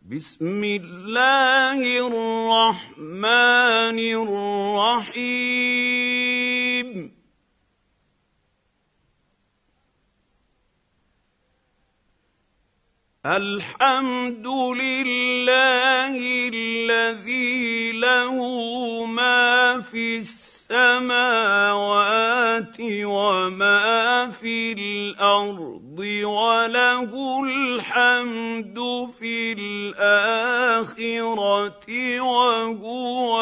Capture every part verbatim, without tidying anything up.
بسم الله الرحمن الرحيم الحمد لله الذي له ما في السماوات وما في الأرض وله الحمد في الآخرة وهو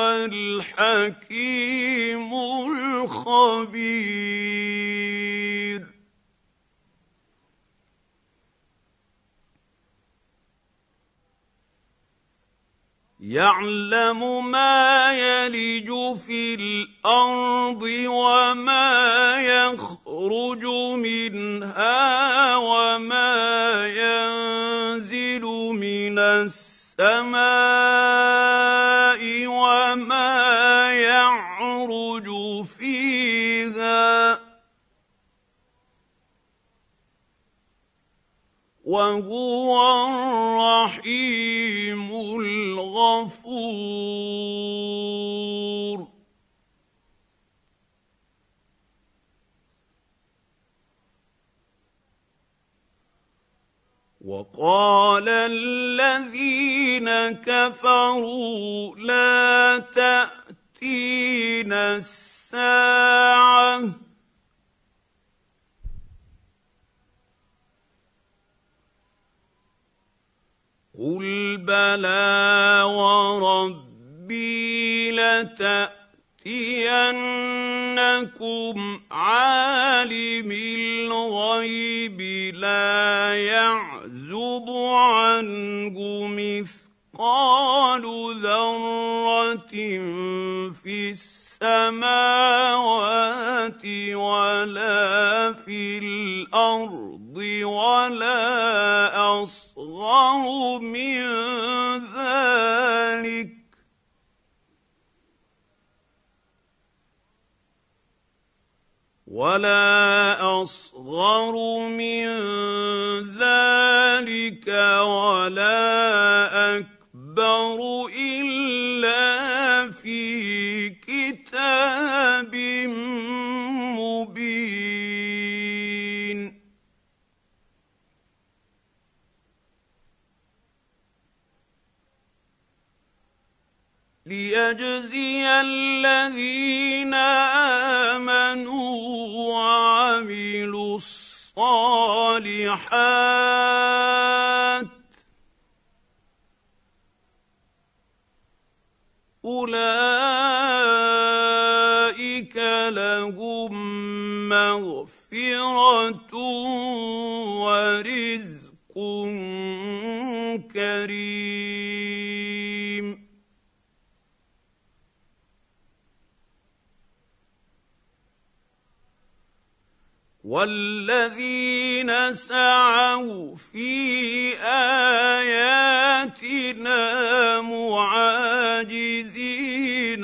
الحكيم الخبير. يعلم ما يلج في الأرض وما يخرج منها وما ينزل من السماء وما يعرج فيها وهو الرحيم الغفور. وقال الذين كفروا لا تأتينا الساعة قل بلى وربي لتأتينكم عالم الغيب لا يعزب عنه مثقال ذرة في السماوات ولا في الأرض ولا أصغر من ذلك ولا أصغر من ذلك ولا أكبر إلا في كتاب مبين. ليجزي الذين آمنوا وعملوا الصالحات أولئك لهم مغفرة ورزق كريم. والذين سعوا في آياتنا معاجزين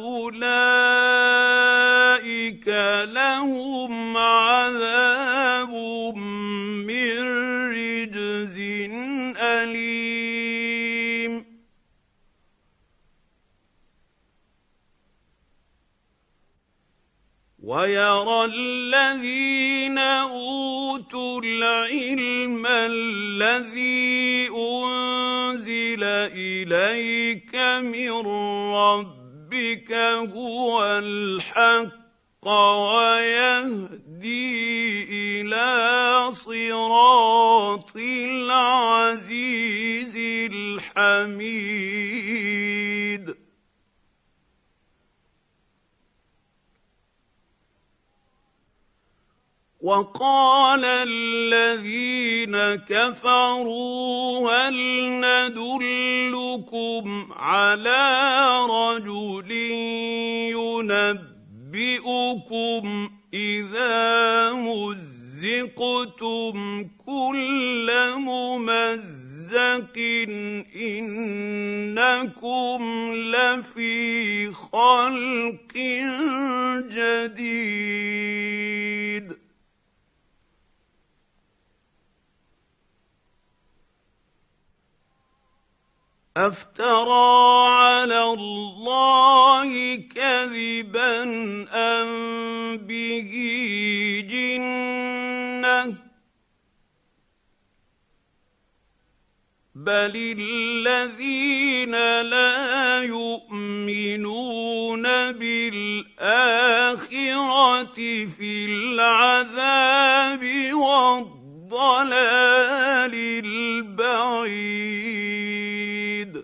أولئك لهم عذاب من رجز أليم. ويرى الذين أوتوا العلم الذي أنزل إليك من ربك هو الحق ويهدي إلى صراط العزيز الحميد. وقال الذين كفروا هل ندلكم على رجل ينبئكم إذا مزقتم كل ممزق إنكم لفي خلق جديد. أفترى على الله كذبا أم به جنة بل الذين لا يؤمنون بالآخرة في العذاب والضلال البعيد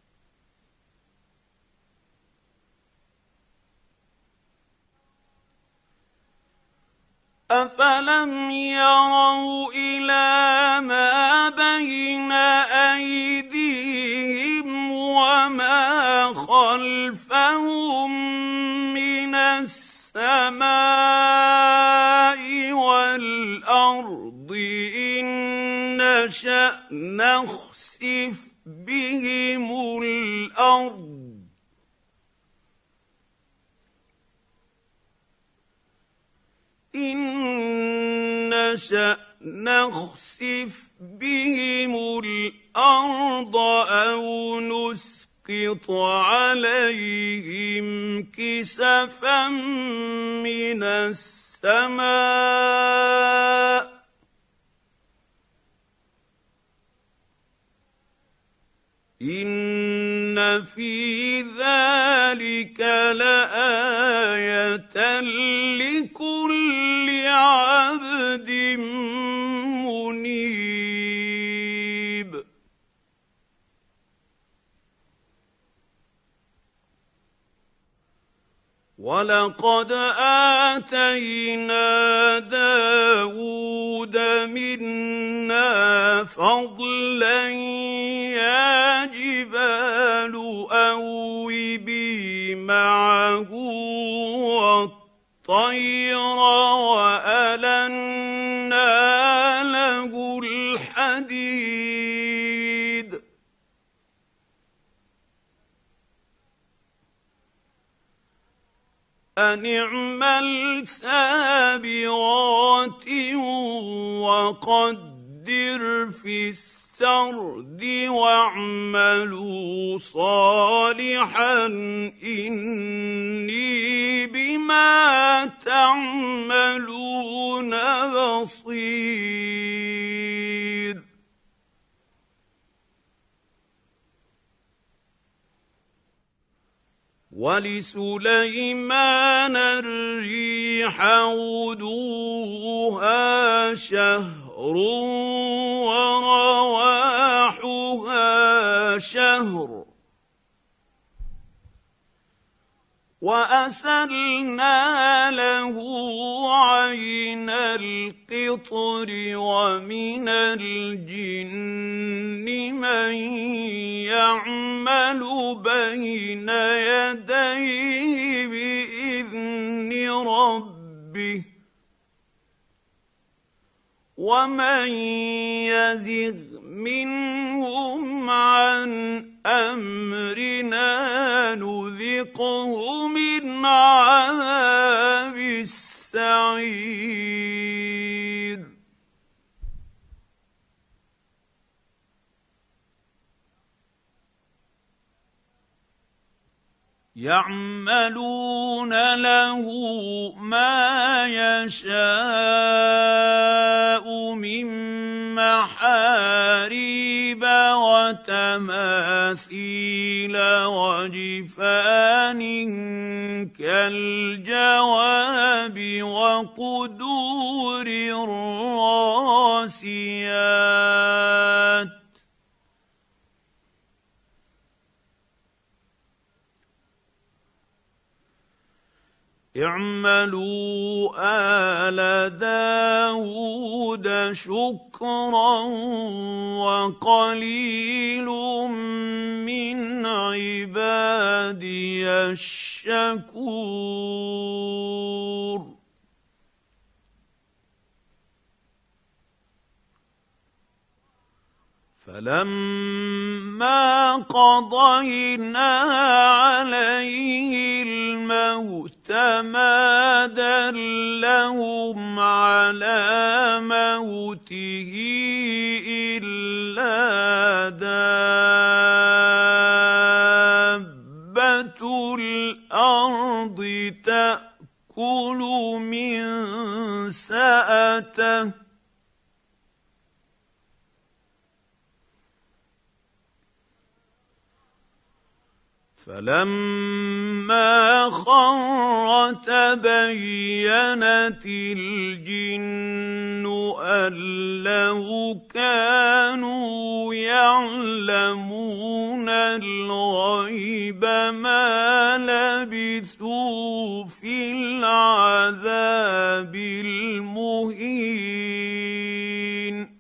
أفلم يروا إلى ما بين أيديهم وما خلفهم من السماء والأرض إن نشأ نخسف بهم الأرض إن نشأ نخسف بهم الأرض أو نسقط عليهم كسفا من السماء إن في ذلك لآية لكل عبد منيب ولقد آتينا داود منا فضلا يا جبال أوبي معه والطير وألنا له الحديد أن اعمل سابغات وقدر في السرد واعملوا صالحا إني بما تعملون بصير ولسليمان الريح غدوها شهر ورواحها شهر وأسلنا له عين القطر ومن الجن من يعمل بين يديه بإذن ربه ومن يزغ منهم عن أمرنا نذقه من عذاب السعير يعملون له ما يشاء من محاريب وتماثيل وجفان كالجواب وقدور الراسيات اعملوا آل داود شكرا وقليل من عبادي الشكور فلما قضينا عليه الموت ما دلهم على موته إلا دابة فلما خر تبينت الجن أن لو كانوا يعلمون الغيب ما لبثوا في العذاب المهين.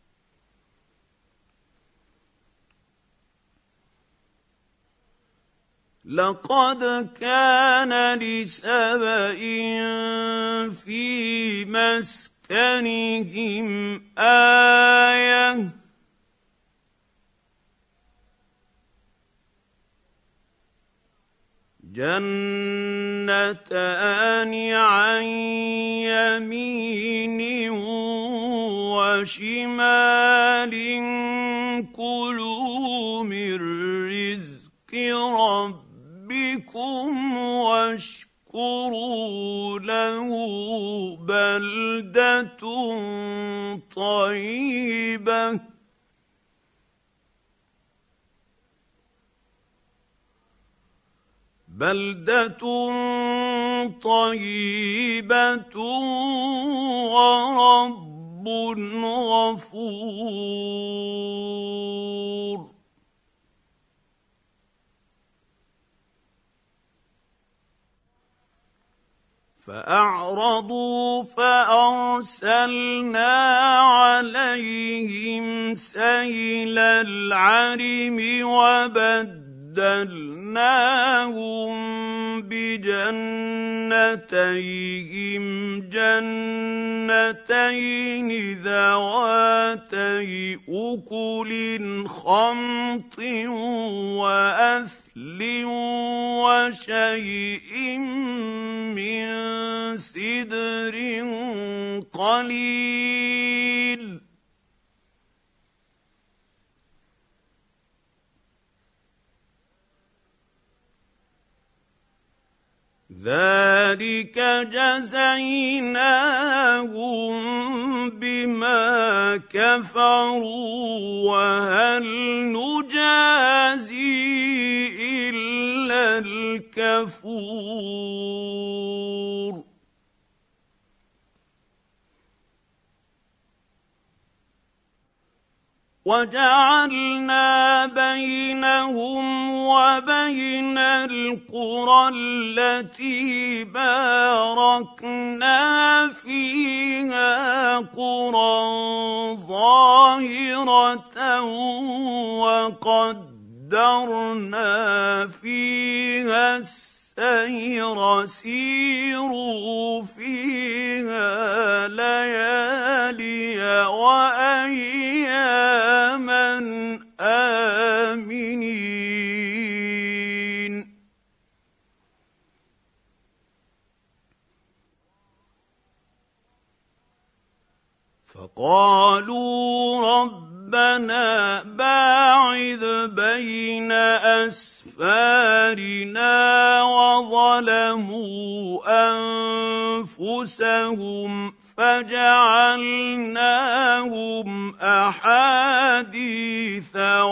لقد كان لسبإ في مسكنهم آية جنتان عن يمين وشمال كلوا من رزق ربكم واشكروا له بلدة طيبة بلدة طيبة ورب غفور. فأعرضوا فأرسلنا عليهم سيل العرم وبدلناهم بجنتيهم جنتين ذواتي أكل خمط وأثل وشيء من سدر قليل. ذلك جزيناهم بما كفروا وهل نجازي إلا الكفور. وجعلنا بينهم وبين القرى التي باركنا فيها قرى ظاهرة وقدرنا فيها السير سيروا فيها ليالي وأياما آمنين. فقالوا ربنا باعد بين أسفارنا وظلموا أنفسهم فجعلناهم أحاديث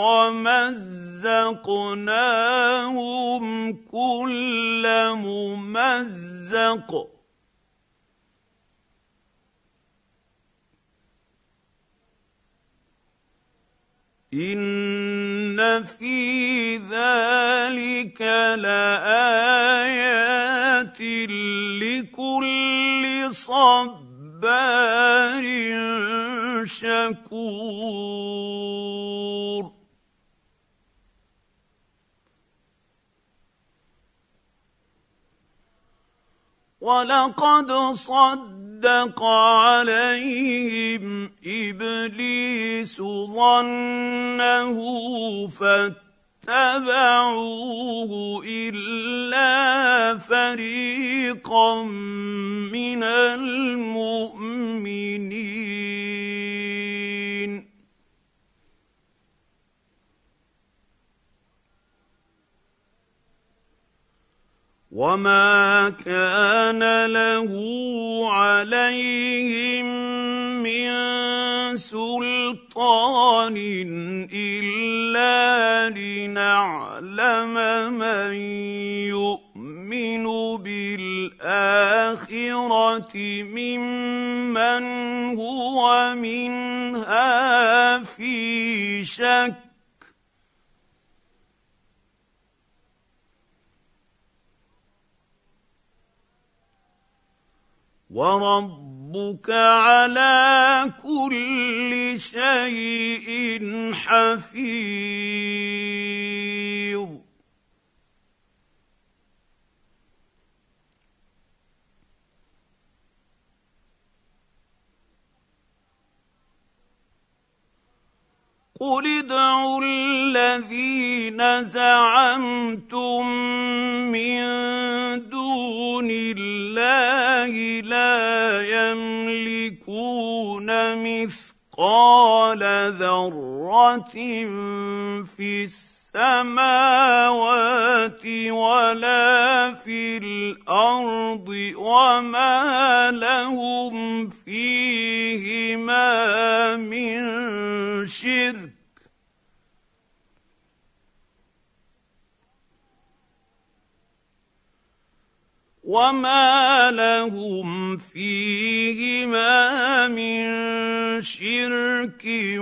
ومزقناهم كل ممزق إن في ذلك لآيات لكل صبار شكور. ولقد صدق عليهم إبليس ظنه فاتبعوه إلا فريقا من المؤمنين. وما كان له عليهم من سلطان سلطان إلا لنعلم من يؤمن بالآخرة ممن هو منها في شك وربك على كل شيء حفيظ. قل ادعوا الذين زعمتم من دون الله لا يملكون مثقال ذرة في السماوات ولا في الأرض وما لهم فيهما من شرك وما لهم فيهما من شرك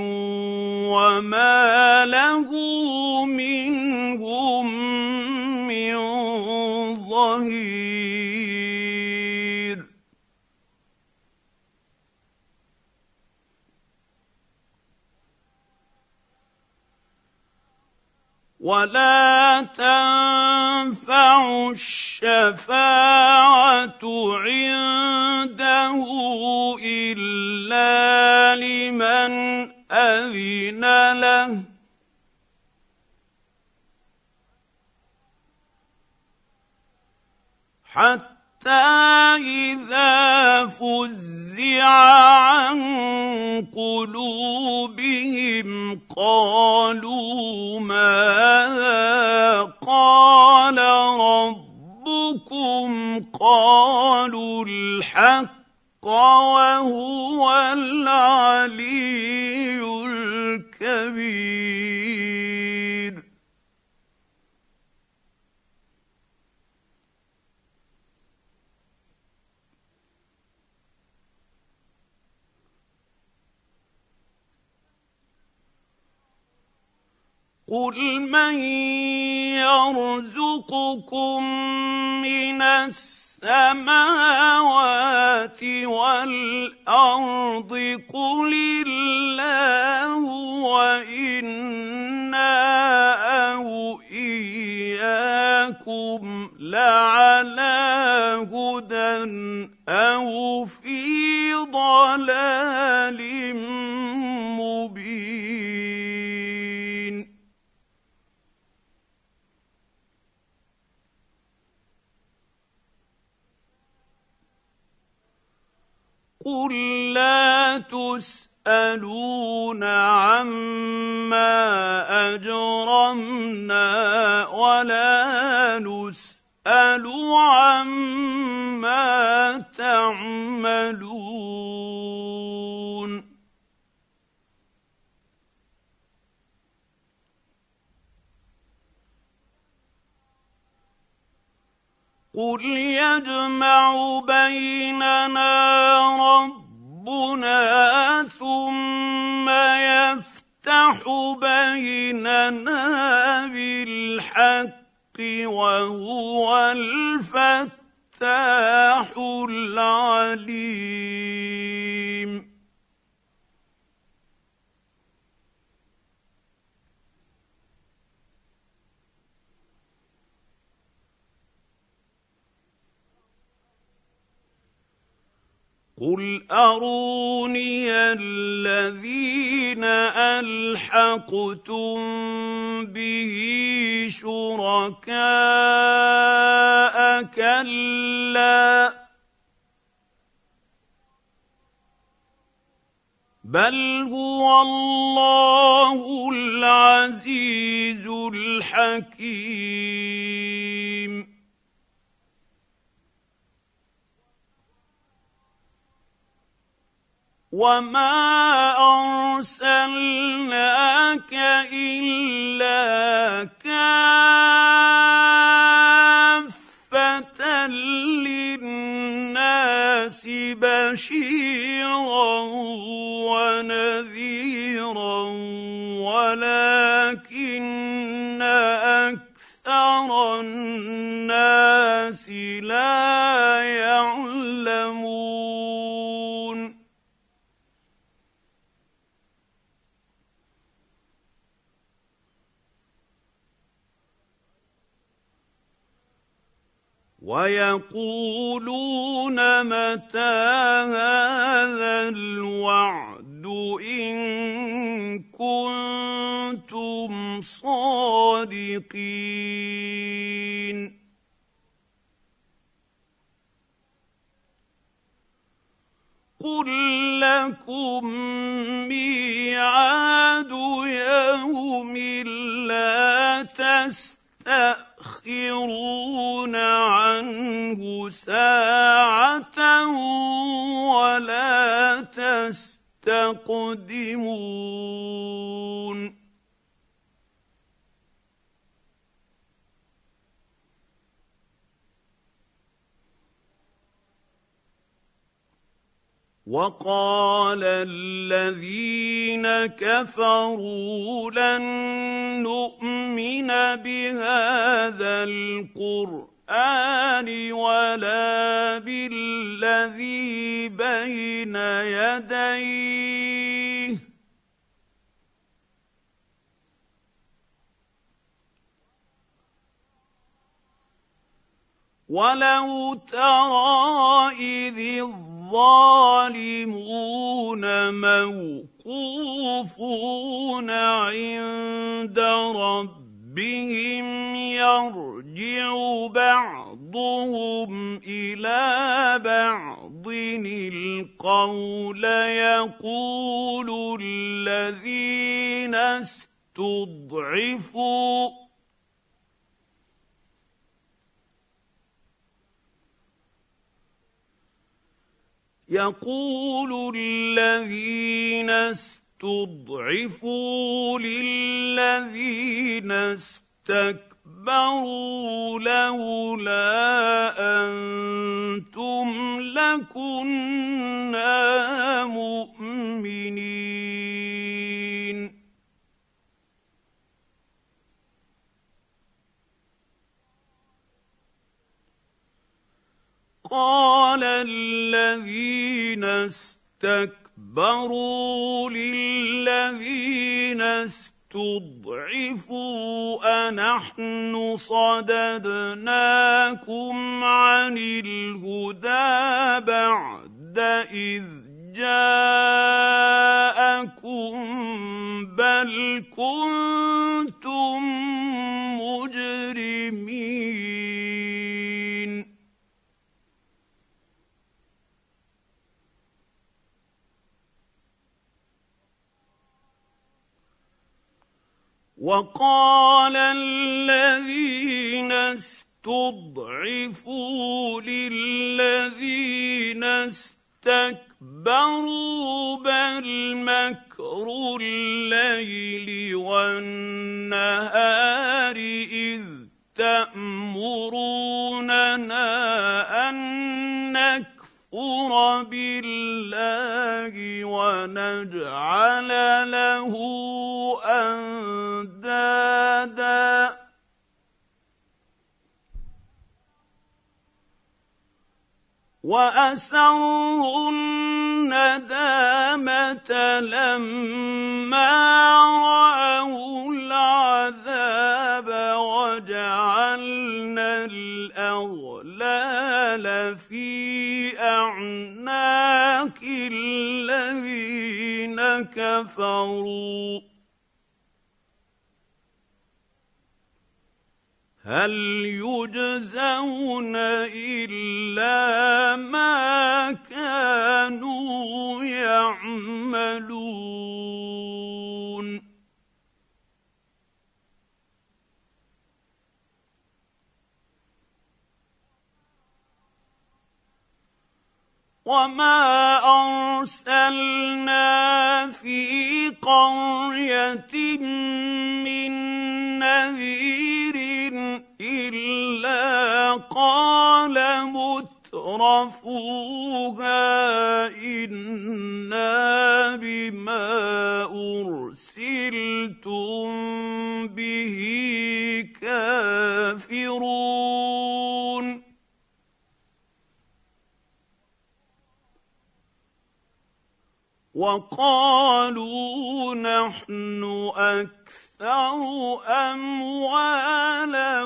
وما له منهم من ظهير. ولا تنفع الشفاعة عنده إلا لمن أذن له حتى إذا فزع عن قلوبهم قالوا ماذا قال ربكم قالوا الحق وهو العلي الكبير. قل من يرزقكم من السماوات والأرض قل الله وإنا أو إياكم لعلى هدى أو في ضلال مبين. قل لا تسألون عما أجرمنا ولا نسأل عما تعملون. قل يجمع بيننا ربنا ثم يفتح بيننا بالحق وهو الفتاح العليم. قل أروني الذين ألحقتم به شركاء كلا بل هو الله العزيز الحكيم. وما ارسلناك الا كافة للناس بشيرا ونذيرا ولكن اكثر الناس لا يعلمون. ويقولون متى هذا الوعد إن كنتم صادقين. قل لكم ميعاد يوم لا تستأخرون عنه ساعة ولا تستقدمون. وقال الذين كفروا لن نؤمن بهذا القرآن ولا بالذي بين يديه ولو ترى إذ الظالمون موقوفون عند ربهم يرجع بعضهم إلى بعض القول يقول الذين استضعفوا يقول الذين استضعفوا للذين استكبروا لولا أنتم لكنا مؤمنين. قال الذين استكبروا للذين استضعفوا أنحن صددناكم عن الهدى بعد إذ جاءكم بل كنتم مجرمين. وقال الذين استضعفوا للذين استكبروا بل مكر الليل والنهار إذ تأمروننا أن نكفر بالله ونجعل له أندادا وأسروا الندامة لما رأوا العذاب وجعلنا الأغلال في أعناق الذين كفروا هل يجزون إلا ما كانوا يعملون. وما ارسلنا في قريه من نذير الا قال مترفوها انا بما ارسلتم به كافرون وقالوا نحن أكثر أموالا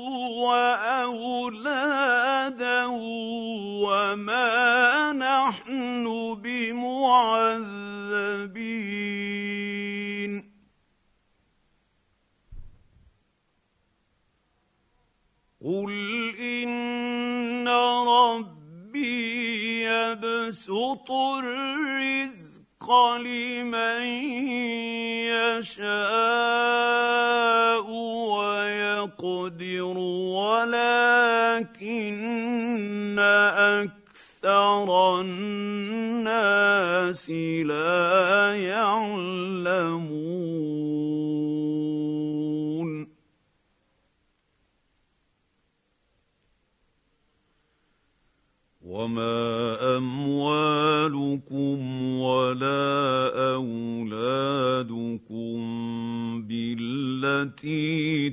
وأولادا وما نحن بمعذبين قل إن ربي يبسط الرزق لمن يشاء ويقدر ولكن أكثر الناس لا يعلمون وما أموالكم ولا أولادكم بالتي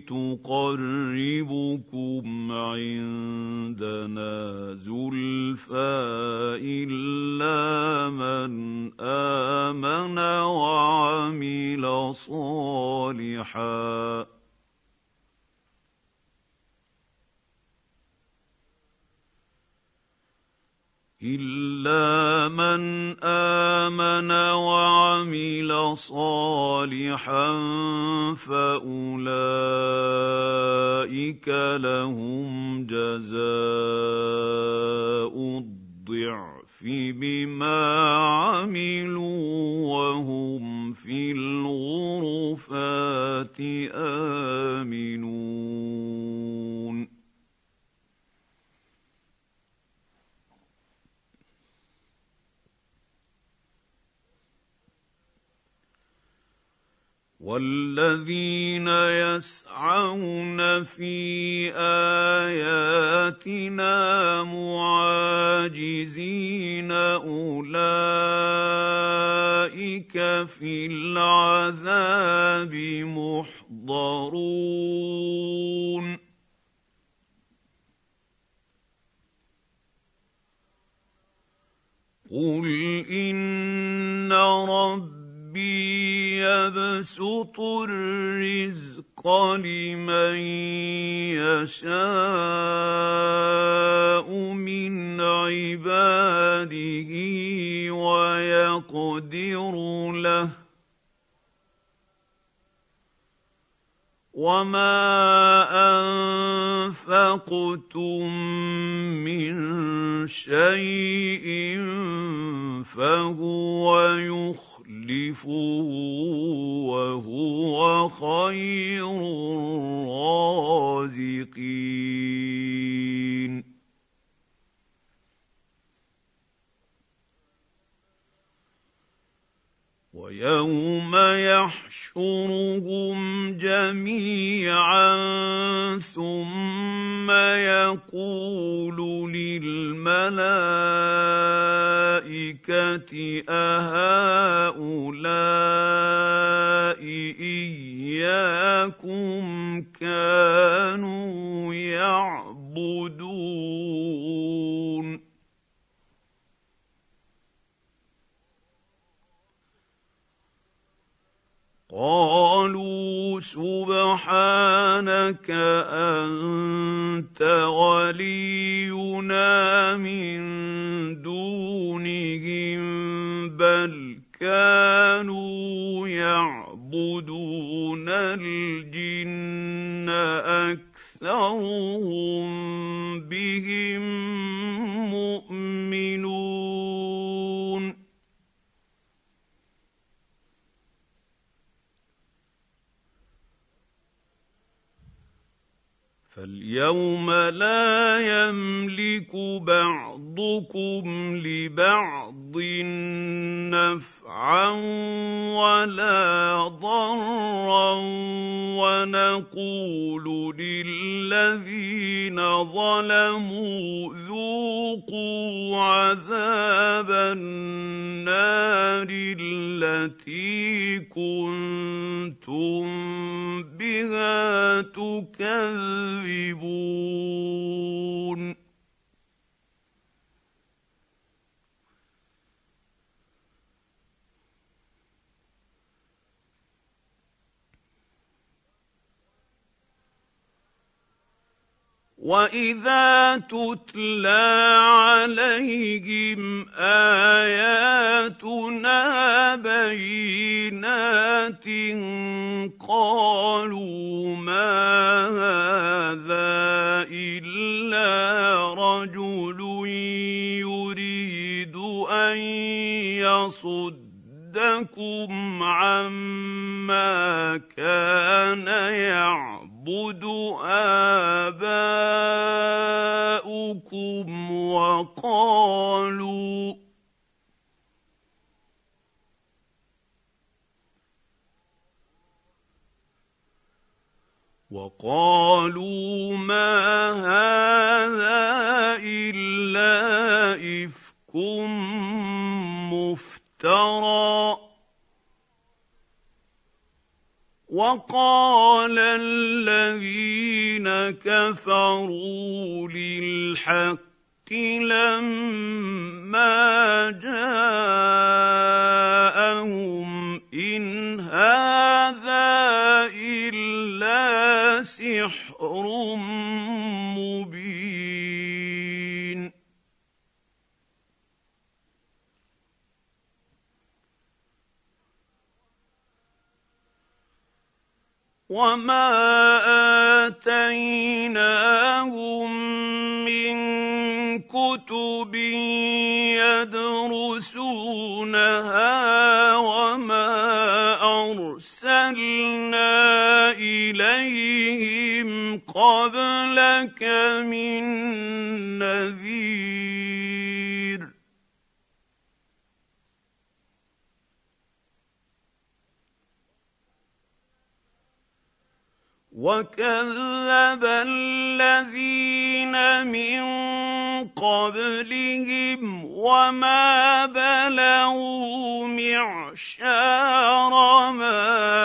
تقربكم عندنا زلفى إلا من آمن وعمل صالحاً إلا من آمن وعمل صالحا فأولئك لهم جزاء الضعف بما عملوا وهم في الغرفات آمنون والذين يسعون في آياتنا معاجزين أولئك في العذاب محضرون قل إن ربي يبسط الرزق لمن يشاء من عباده ويقدر له وما أنفقتم من شيء فهو يخلفه وهو خير الرازقين ويوم يحشرهم جميعا ثم يقول للملائكة أهؤلاء إياكم كانوا يعبدون قالوا سبحانك أنت ولينا من دونهم بل كانوا يعبدون الجن أكثرهم بهم مؤمنون فاليوم لا يملك بعضكم لبعض نفعا ولا ضرا ونقول للذين ظلموا ذوقوا عذاب النار التي كنتم بها تكذبون. وَإِذَا تُتْلَىٰ عَلَيْهِمْ آيَاتُنَا بَيِّنَاتٍ قَالُوا مَا هَٰذَا إِلَّا رَجُلٌ يُرِيدُ أَن يَصُدَّكُمْ عَمَّا كَانَ يَعْبُدُ آبَاؤُكُمْ وَقَالُوا وَقَالُوا مَا هَٰذَا إِلَّا إِفْكٌ مُّفْتَرًى. وَقَالَ الَّذِينَ كَفَرُوا لِلْحَقِّ لَمَّا جَاءَهُمْ إِنْ هَٰذَا إِلَّا سِحْرٌ مُّبِينٌ. وَمَا آتَيْنَاهُم مِّن كُتُبٍ يَدْرُسُونَهَا وَمَا أَرْسَلْنَا إِلَيْهِمْ قَبْلَكَ مِن نَّذِيرٍ. وَكَذَّبَ الَّذِينَ مِن قَبْلِهِمْ وَمَا بَلَغُوا مِعْشَارَ مَا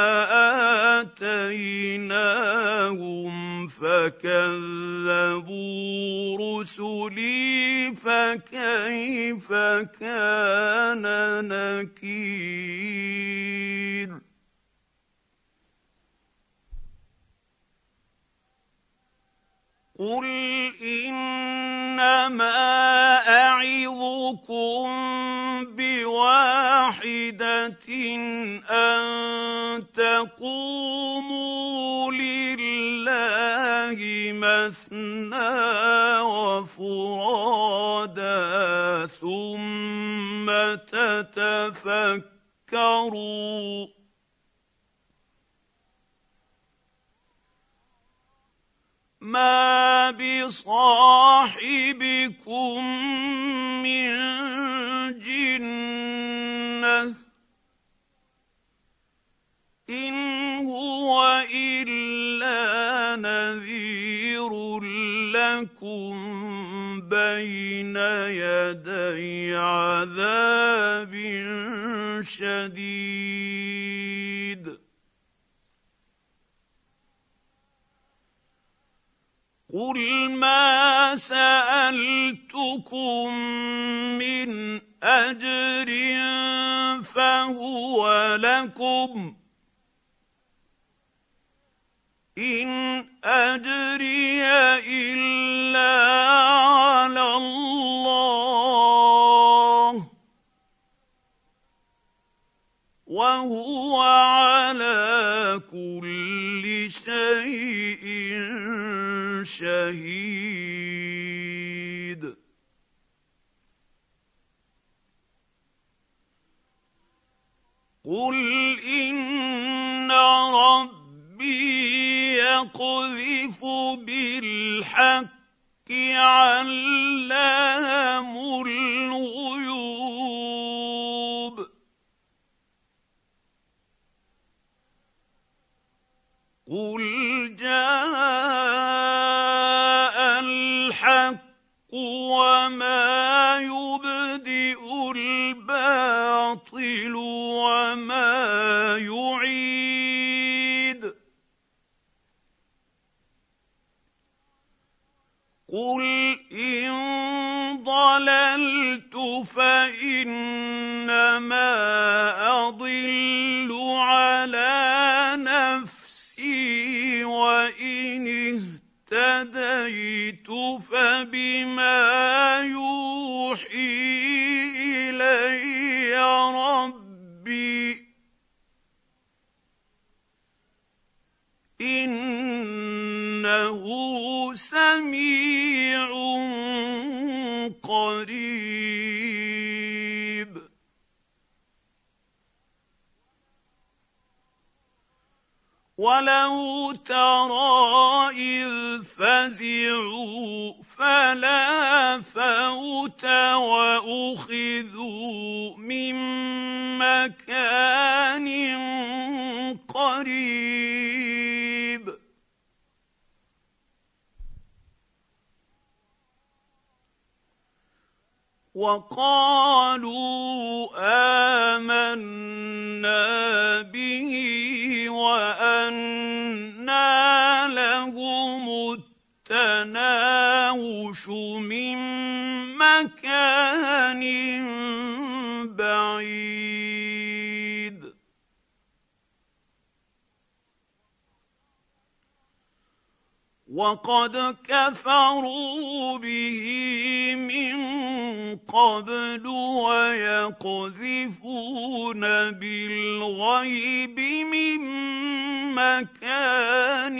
آتَيْنَاهُمْ فَكَذَّبُوا رُسُلِي فَكَيْفَ كَانَ نَكِيرِ. قُلْ إِنَّمَا أَعِظُكُم بِوَاحِدَةٍ أَن تَقُومُوا لِلَّهِ مَثْنَىٰ وَفُرَادَىٰ ثُمَّ تَتَفَكَّرُوا مَا بِصَاحِبِكُم مِّن جِنَّةٍ إِنْ هُوَ إِلَّا نَذِيرٌ لَّكُم بَيْنَ يَدَيْ عَذَابٍ شَدِيدٍ. قُلْ مَا سَأَلْتُكُم مِّنْ أَجْرٍ فَهُوَ لَكُمْ إِنْ أَجْرِيَ إِلَّا عَلَى اللَّهِ وَهُوَ عَلَىٰ كُلِّ شَيْءٍ شَهِيدٌ. قُلْ إِنَّ رَبِّي يقذف بالحق علام الغيوب قل جاء الحق وما يبدئ الباطل وما يعيد قل إن ضللت فإنما أضل على نفسي وإن اهتديت فبما يوحي إلي ربي إنه سميع قريب ولو ترى إذ فزعوا فلا فوت وأخذوا من مكان قريب وقالوا آمنا به وأنى لهم التناوش من مكان بعيد وقد كفروا به من قبل ويقذفون بالغيب من مكان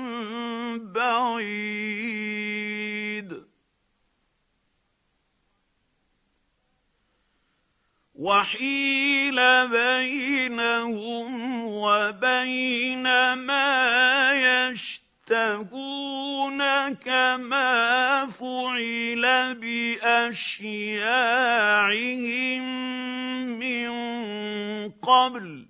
بعيد وحيل بينهم وبين ما يشتهون كما فعل بأشياعهم من قبل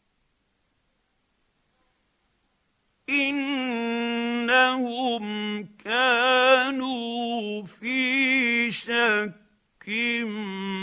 إنهم كانوا في شك